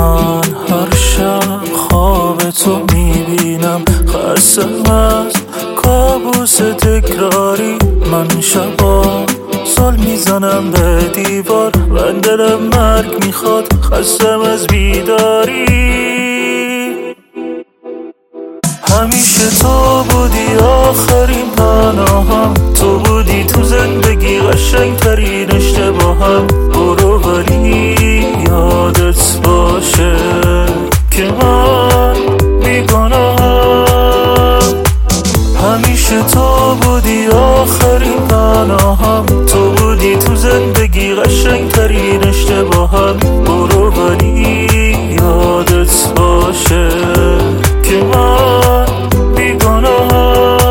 من هر شب خواب تو میبینم، خستم از کابوس تکراری. من شبا زل میزنم به دیوار و دلم مرگ میخواد، خستم از بیداری. همیشه تو بودی آخرین پناهم، تو بودی تو زندگی قشنگترین اشتباهم. برو ولی یادت باشه که من بیگناهم. همیشه تو بودی آخرین پناهم، تو بودی تو زندگی قشنگترین اشتباهم. برو ولی یادت باشه که من بیگناهم.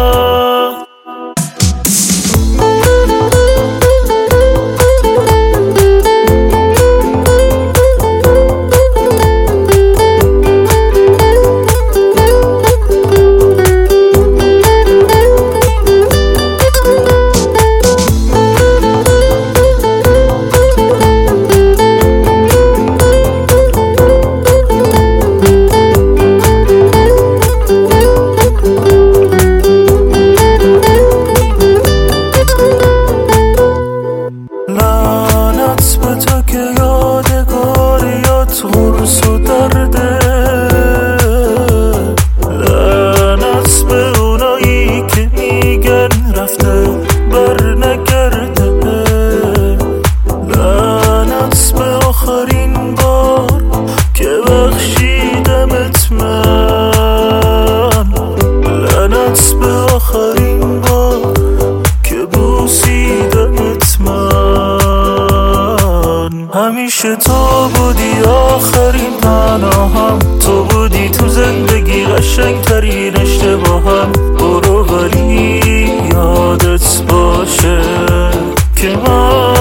لعنت به تو که یادگاریات غرس و درده، لعنت به اونایی که میگن رفته بر نگرده، لعنت به آخرین بار که بخشیدمت من، لعنت به آخرین بار که بوسیدمت من. همیشه تو بودی آخرین پناهم، تو بودی تو زندگی قشنگترین اشتباهم. برو ولی یادت باشه که من